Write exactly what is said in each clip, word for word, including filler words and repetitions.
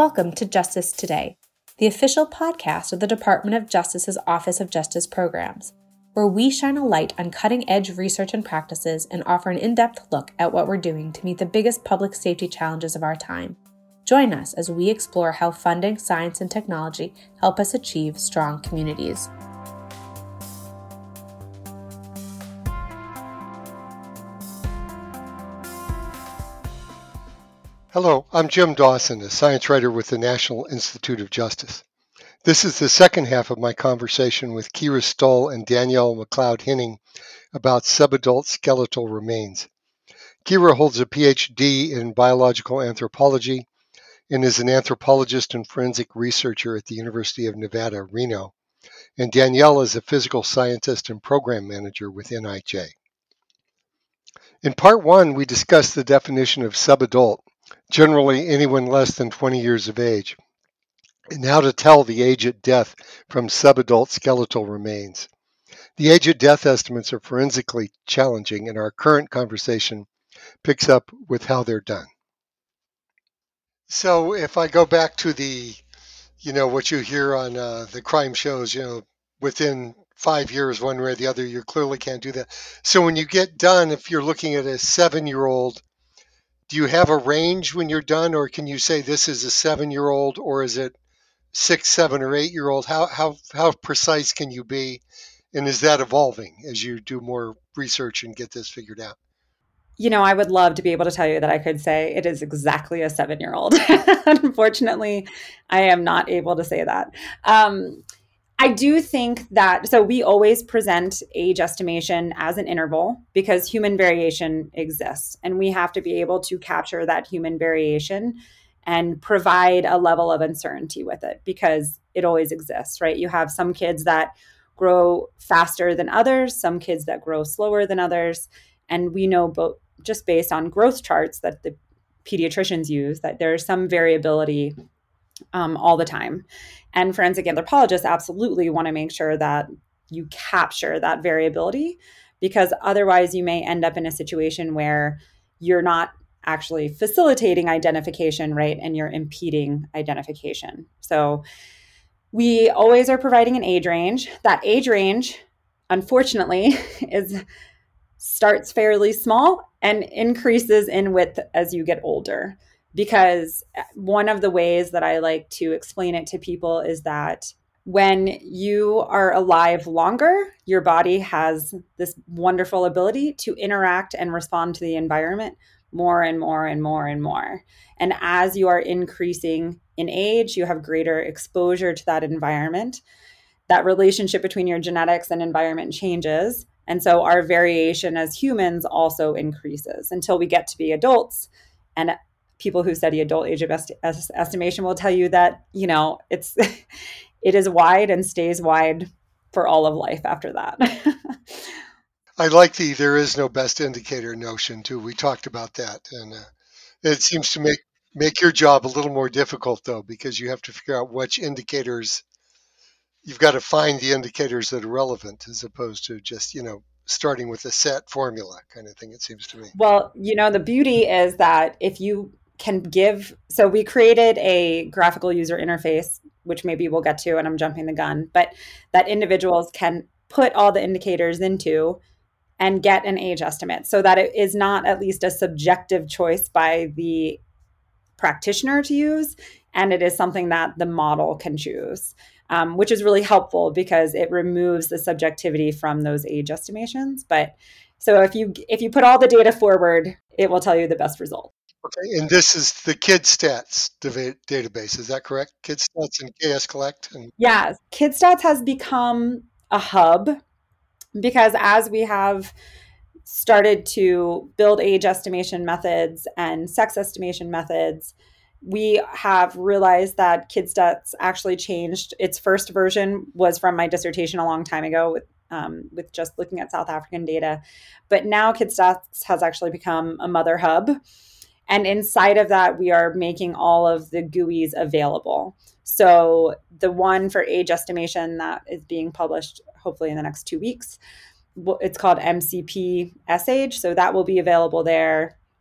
welcome to Justice Today, the official podcast of the Department of Justice's Office of Justice Programs, where we shine a light on cutting-edge research and practices and offer an in-depth look at what we're doing to meet the biggest public safety challenges of our time. Join us as we explore how funding, science, and technology help us achieve strong communities. Hello, I'm Jim Dawson, a science writer with the National Institute of Justice. This is the second half of my conversation with Kira Stoll and Danielle McLeod-Hinning about subadult skeletal remains. Kira holds a P H D in biological anthropology and is an anthropologist and forensic researcher at the University of Nevada, Reno. And Danielle is a physical scientist and program manager with N I J. In part one, we discussed the definition of subadult, generally anyone less than twenty years of age, and how to tell the age at death from subadult skeletal remains. The age at death estimates are forensically challenging, and our current conversation picks up with how they're done. So if I go back to the, you know, what you hear on uh, the crime shows, you know, within five years, one way or the other, you clearly can't do that. So when you get done, if you're looking at a seven-year-old, do you have a range when you're done, or can you say this is a seven-year-old, or is it six, seven, or eight-year-old? How how how precise can you be, and is that evolving as you do more research and get this figured out? You know, I would love to be able to tell you that I could say it is exactly a seven-year-old. Unfortunately, I am not able to say that. Um, I do think that, so we always present age estimation as an interval because human variation exists, and we have to be able to capture that human variation and provide a level of uncertainty with it because it always exists, right? You have some kids that grow faster than others, some kids that grow slower than others, and we know both just based on growth charts that the pediatricians use that there's some variability um, all the time. And forensic anthropologists absolutely want to make sure that you capture that variability because otherwise you may end up in a situation where you're not actually facilitating identification, right? And you're impeding identification. So we always are providing an age range. That age range, unfortunately, is starts fairly small and increases in width as you get older. Because one of the ways that I like to explain it to people is that when you are alive longer, your body has this wonderful ability to interact and respond to the environment more and more and more and more. And as you are increasing in age, you have greater exposure to that environment. That relationship between your genetics and environment changes. And so our variation as humans also increases until we get to be adults. And people who study adult age of est- estimation will tell you that, you know, it's it is wide and stays wide for all of life after that. I like the there is no best indicator notion too. We talked about that, and uh, it seems to make make your job a little more difficult though, because you have to figure out which indicators. You've got to find the indicators that are relevant as opposed to just, you know, starting with a set formula kind of thing, it seems to me. Well, you know, the beauty is that if you can give, so we created a graphical user interface, which maybe we'll get to, and I'm jumping the gun, but that individuals can put all the indicators into and get an age estimate so that it is not at least a subjective choice by the practitioner to use, and it is something that the model can choose. Um, which is really helpful because it removes the subjectivity from those age estimations. But so if you if you put all the data forward, it will tell you the best result. Okay, and this is the KidStats dava- database, is that correct? KidStats and K S Collect? And... Yeah, KidStats has become a hub because as we have started to build age estimation methods and sex estimation methods, we have realized that KidStats actually changed. Its first version was from my dissertation a long time ago with, um, with just looking at South African data. But now KidStats has actually become a mother hub. And inside of that, we are making all of the G U Is available. So the one for age estimation that is being published hopefully in the next two weeks, it's called M C P S Age. So that will be available there.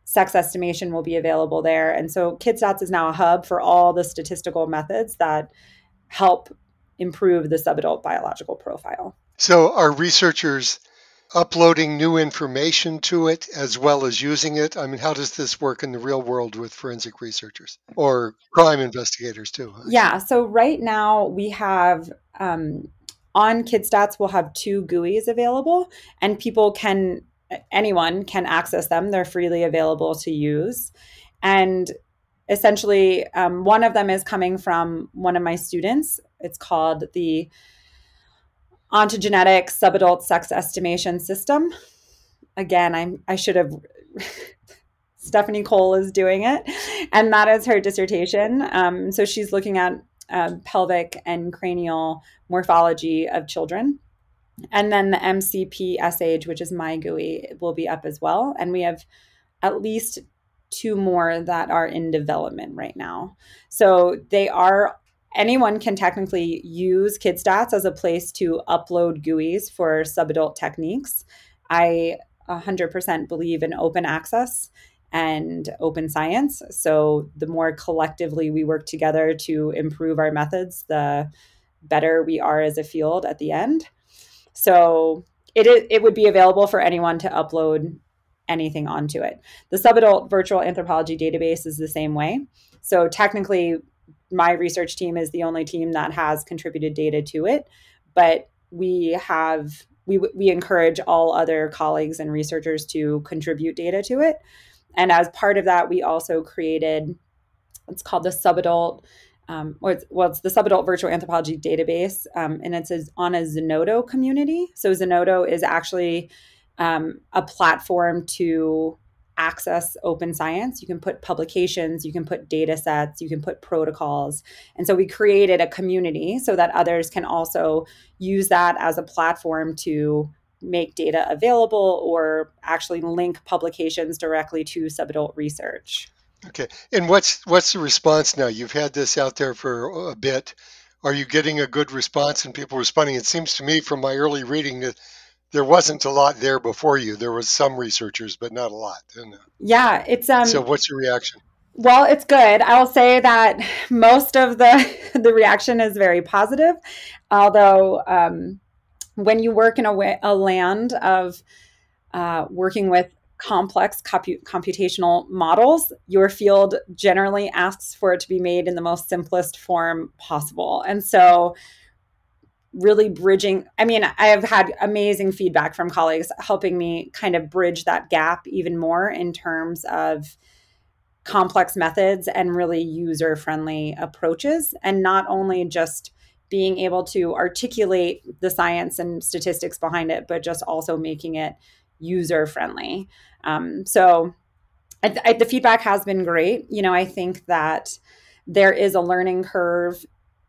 sex estimation will be available there. And so KidStats is now a hub for all the statistical methods that help improve the subadult biological profile. So are researchers uploading new information to it as well as using it? I mean, how does this work in the real world with forensic researchers or crime investigators too? Yeah, so right now we have um, on KidStats, we'll have two G U Is available, and people can, anyone can access them. They're freely available to use. And essentially, um, one of them is coming from one of my students. It's called the Ontogenetic Subadult Sex Estimation System. Again, I I should have. Stephanie Cole is doing it, and that is her dissertation. Um, so she's looking at uh, pelvic and cranial morphology of children. And then the M C P S Age, which is my G U I, will be up as well. And we have at least two more that are in development right now. So they are, anyone can technically use KidStats as a place to upload G U Is for subadult techniques. I one hundred percent believe in open access and open science. So the more collectively we work together to improve our methods, the better we are as a field at the end. So it is, it would be available for anyone to upload anything onto it. The subadult virtual anthropology database is the same way. So technically, my research team is the only team that has contributed data to it, but we have we we encourage all other colleagues and researchers to contribute data to it. And as part of that, we also created, it's called the subadult, um, or it's, well, it's the subadult virtual anthropology database, um, and it's a, on a Zenodo community. So Zenodo is actually um, a platform to access open science. You can put publications, you can put data sets, you can put protocols. And so we created a community so that others can also use that as a platform to make data available or actually link publications directly to subadult research. Okay. And what's what's the response now? You've had this out there for a bit. Are you getting a good response and people responding? It seems to me from my early reading that there wasn't a lot there before you. There was some researchers, but not a lot. Didn't there? Yeah, it's um So what's your reaction? Well, it's good. I'll say that most of the the reaction is very positive, although um when you work in a, way, a land of uh, working with complex compu- computational models, your field generally asks for it to be made in the most simplest form possible. And so really bridging, I mean, I have had amazing feedback from colleagues helping me kind of bridge that gap even more in terms of complex methods and really user-friendly approaches, and not only just being able to articulate the science and statistics behind it, but just also making it user-friendly. Um, so I, I, the feedback has been great. You know, I think that there is a learning curve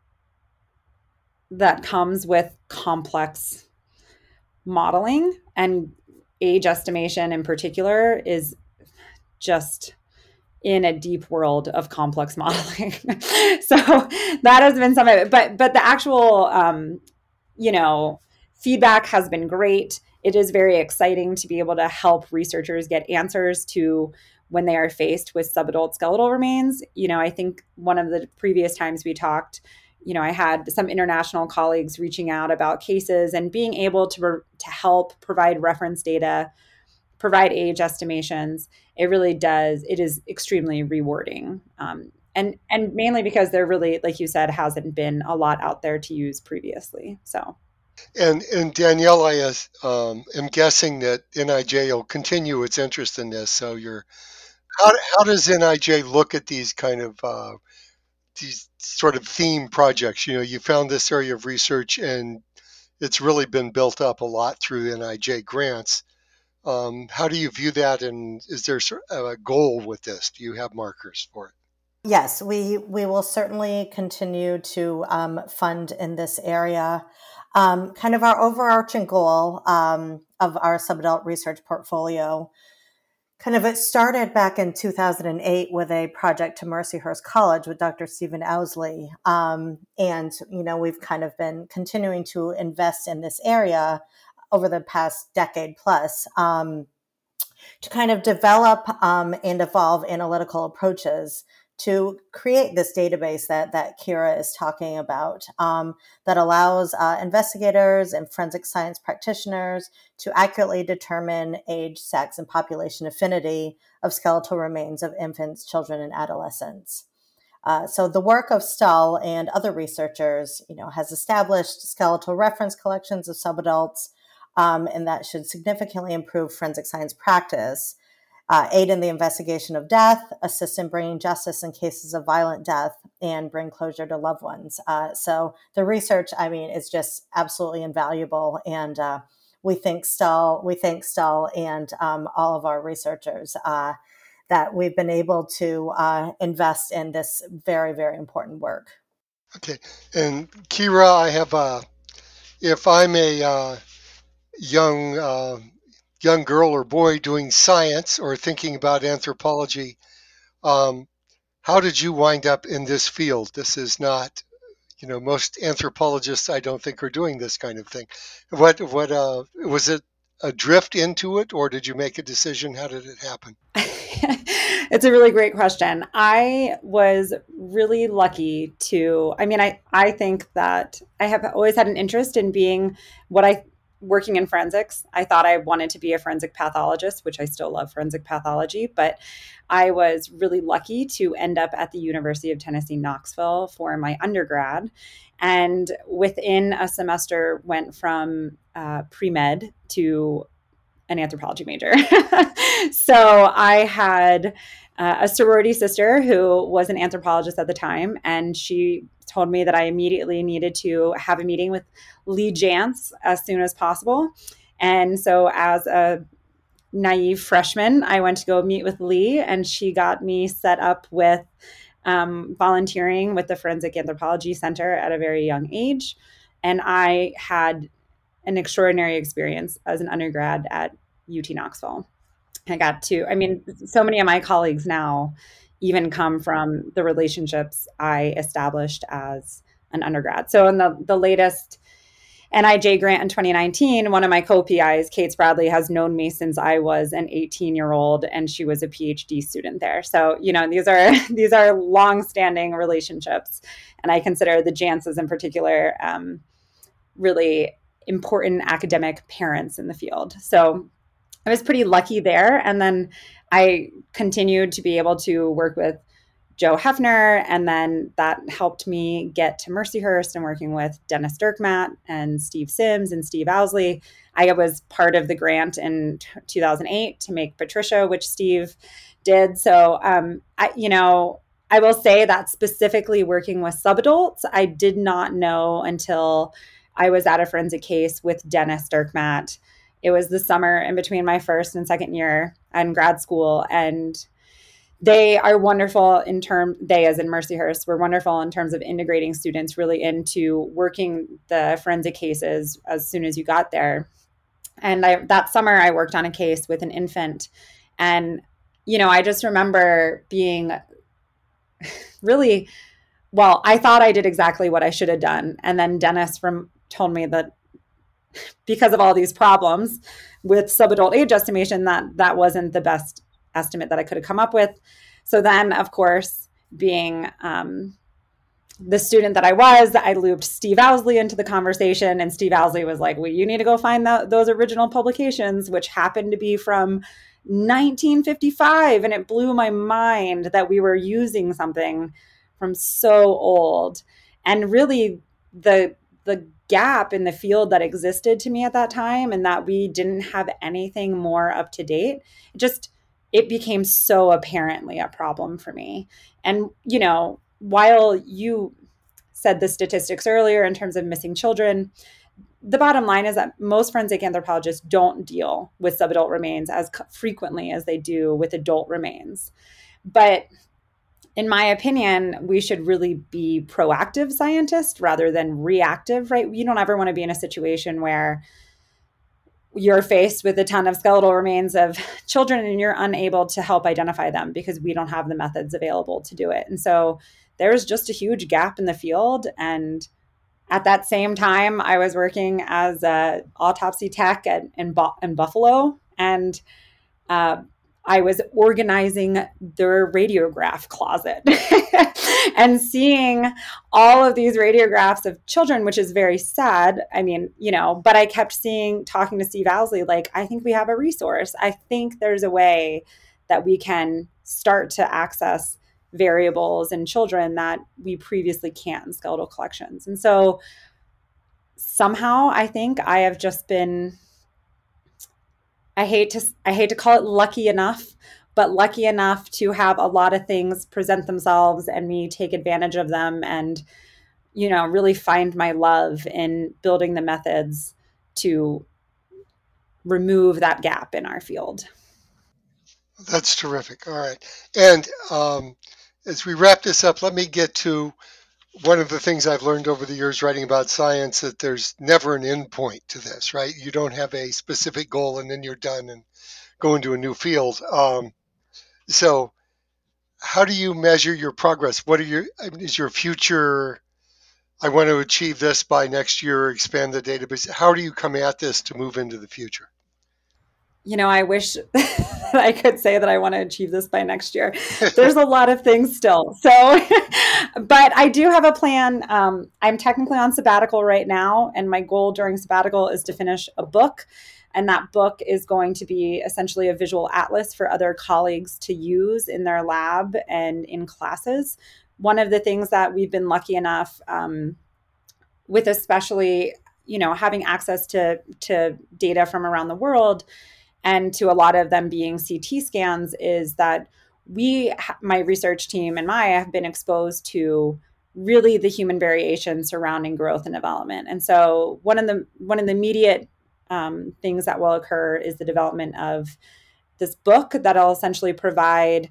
that comes with complex modeling, and age estimation in particular is just in a deep world of complex modeling. So that has been some of it, but, but the actual, um, you know, feedback has been great. It is very exciting to be able to help researchers get answers to when they are faced with subadult skeletal remains. You know, I think one of the previous times we talked, you know, I had some international colleagues reaching out about cases and being able to, to help provide reference data, provide age estimations. It really does. It is extremely rewarding. Um, and, and mainly because there really, like you said, hasn't been a lot out there to use previously. So. And, and Danielle, I um, am guessing that N I J will continue its interest in this. So you're, how, how does N I J look at these kind of, uh, these sort of theme projects? You know, you found this area of research and it's really been built up a lot through N I J grants. Um, how do you view that, and is there a goal with this? Do you have markers for it? Yes, we we will certainly continue to um, fund in this area. Um, kind of our overarching goal um, of our subadult research portfolio, kind of it started back in two thousand eight with a project to Mercyhurst College with Doctor Stephen Owsley. Um, and, you know, we've kind of been continuing to invest in this area over the past decade plus. Um, to kind of develop um, and evolve analytical approaches to create this database that, that Kira is talking about, um, that allows uh, investigators and forensic science practitioners to accurately determine age, sex, and population affinity of skeletal remains of infants, children, and adolescents. Uh, so the work of Stull and other researchers, you know, has established skeletal reference collections of subadults, um, and that should significantly improve forensic science practice, uh, aid in the investigation of death, assist in bringing justice in cases of violent death, and bring closure to loved ones. Uh, so the research, I mean, is just absolutely invaluable, and uh, we thank Stull, we thank Stull and um, all of our researchers uh, that we've been able to uh, invest in this very, very important work. Okay, and Kira, I have a. If I'm a uh, young uh, young girl or boy doing science or thinking about anthropology, um, how did you wind up in this field? This is not, you know, most anthropologists I don't think are doing this kind of thing. What what uh, was it? A drift into it, or did you make a decision? How did it happen? It's a really great question. I was really lucky to, I mean, I, I think that I have always had an interest in being what I, working in forensics. I thought I wanted to be a forensic pathologist, which I still love forensic pathology, but I was really lucky to end up at the University of Tennessee, Knoxville for my undergrad. And within a semester went from uh, pre-med to an anthropology major. So I had uh, a sorority sister who was an anthropologist at the time, and she told me that I immediately needed to have a meeting with Lee Jantz as soon as possible. And so as a naive freshman, I went to go meet with Lee, and she got me set up with um, volunteering with the Forensic Anthropology Center at a very young age. And I had an extraordinary experience as an undergrad at U T Knoxville. I got to, I mean, so many of my colleagues now even come from the relationships I established as an undergrad. So in the, the latest N I J grant in twenty nineteen, one of my co-P Is, Kate Spradley, has known me since I was an eighteen-year-old, and she was a PhD student there. So, you know, these are these are long-standing relationships, and I consider the Jantzes in particular um, really important academic parents in the field. So I was pretty lucky there. And then I continued to be able to work with Joe Hefner, and then that helped me get to Mercyhurst and working with Dennis Dirkmaat and Steve Sims and Steve Owsley. I was part of the grant in two thousand eight to make Patricia, which Steve did. So, um, I, you know, I will say that specifically working with subadults, I did not know until I was at a forensic case with Dennis Dirkmaat. It was the summer in between my first and second year in grad school, and they are wonderful in terms, they as in Mercyhurst, were wonderful in terms of integrating students really into working the forensic cases as soon as you got there. And I, that summer I worked on a case with an infant, and, you know, I just remember being really, well, I thought I did exactly what I should have done. And then Dennis from told me that because of all these problems with subadult age estimation, that that wasn't the best estimate that I could have come up with. So then, of course, being um, the student that I was, I looped Steve Owsley into the conversation, and Steve Owsley was like, well, you need to go find the, those original publications, which happened to be from nineteen fifty-five. And it blew my mind that we were using something from so old. And really the the gap in the field that existed to me at that time, and that we didn't have anything more up to date, it just, it became so apparently a problem for me. And, you know, while you said the statistics earlier in terms of missing children, the bottom line is that most forensic anthropologists don't deal with subadult remains as frequently as they do with adult remains. But in my opinion, we should really be proactive scientists rather than reactive, right? You don't ever want to be in a situation where you're faced with a ton of skeletal remains of children and you're unable to help identify them because we don't have the methods available to do it. And so there's just a huge gap in the field. And at that same time, I was working as an autopsy tech at, in, in Buffalo. And uh, I was organizing their radiograph closet and seeing all of these radiographs of children, which is very sad. I mean, you know, but I kept seeing, talking to Steve Owsley, like, I think we have a resource. I think there's a way that we can start to access variables in children that we previously can't in skeletal collections. And so somehow I think I have just been, I hate to I hate to call it lucky enough, but lucky enough to have a lot of things present themselves and me take advantage of them and, you know, really find my love in building the methods to remove that gap in our field. That's terrific. All right. And um, as we wrap this up, let me get to one of the things I've learned over the years writing about science, that there's never an end point to this, right? You don't have a specific goal and then you're done and go into a new field. Um, so how do you measure your progress? What are your, I mean, is your future, I want to achieve this by next year, expand the database? How do you come at this to move into the future? You know, I wish I could say that I want to achieve this by next year. There's a lot of things still. So, but I do have a plan. Um, I'm technically on sabbatical right now, and my goal during sabbatical is to finish a book. And that book is going to be essentially a visual atlas for other colleagues to use in their lab and in classes. One of the things that we've been lucky enough um, with, especially, you know, having access to, to data from around the world, and to a lot of them being C T scans, is that we, my research team and I, have been exposed to really the human variation surrounding growth and development. And so one of the one of the immediate um, things that will occur is the development of this book that'll essentially provide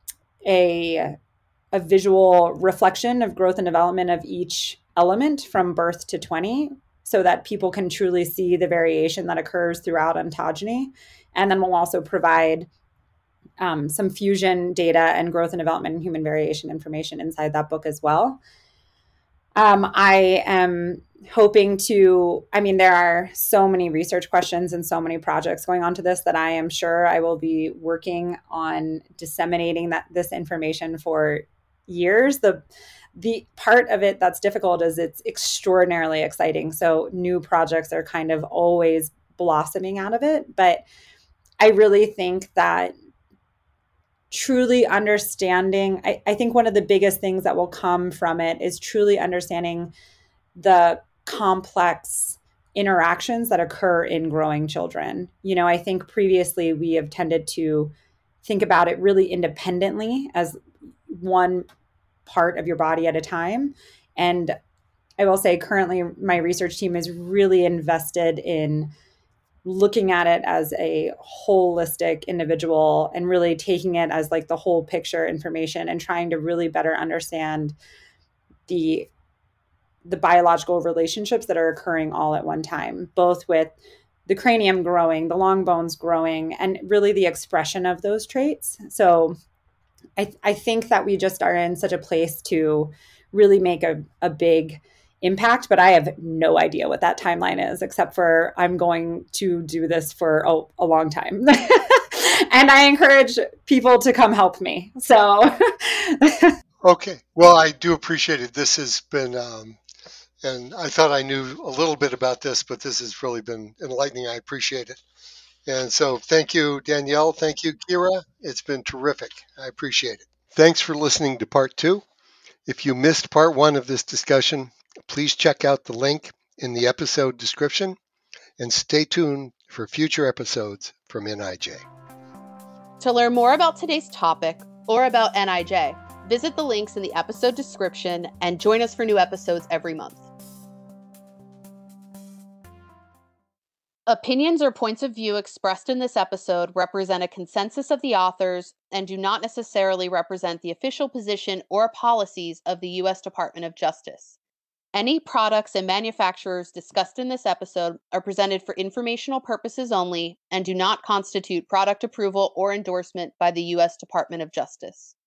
a, a visual reflection of growth and development of each element from birth to twenty, so that people can truly see the variation that occurs throughout ontogeny. And then we'll also provide um, some fusion data and growth and development and human variation information inside that book as well. Um, I am hoping to, I mean, there are so many research questions and so many projects going on to this that I am sure I will be working on disseminating that this information for years. The The part of it that's difficult is it's extraordinarily exciting. So new projects are kind of always blossoming out of it. But I really think that truly understanding, I, I think one of the biggest things that will come from it is truly understanding the complex interactions that occur in growing children. You know, I think previously we have tended to think about it really independently as one part of your body at a time. And I will say currently my research team is really invested in looking at it as a holistic individual and really taking it as like the whole picture information and trying to really better understand the the biological relationships that are occurring all at one time, both with the cranium growing, the long bones growing, and really the expression of those traits. So I, I think that we just are in such a place to really make a, a big impact, but I have no idea what that timeline is, except for I'm going to do this for a, a long time. And I encourage people to come help me. So. Okay. Well, I do appreciate it. This has been, um, and I thought I knew a little bit about this, but this has really been enlightening. I appreciate it. And so thank you, Danielle. Thank you, Kira. It's been terrific. I appreciate it. Thanks for listening to part two. If you missed part one of this discussion, please check out the link in the episode description and stay tuned for future episodes from N I J. To learn more about today's topic or about N I J, visit the links in the episode description and join us for new episodes every month. Opinions or points of view expressed in this episode represent a consensus of the authors and do not necessarily represent the official position or policies of the U S Department of Justice. Any products and manufacturers discussed in this episode are presented for informational purposes only and do not constitute product approval or endorsement by the U S Department of Justice.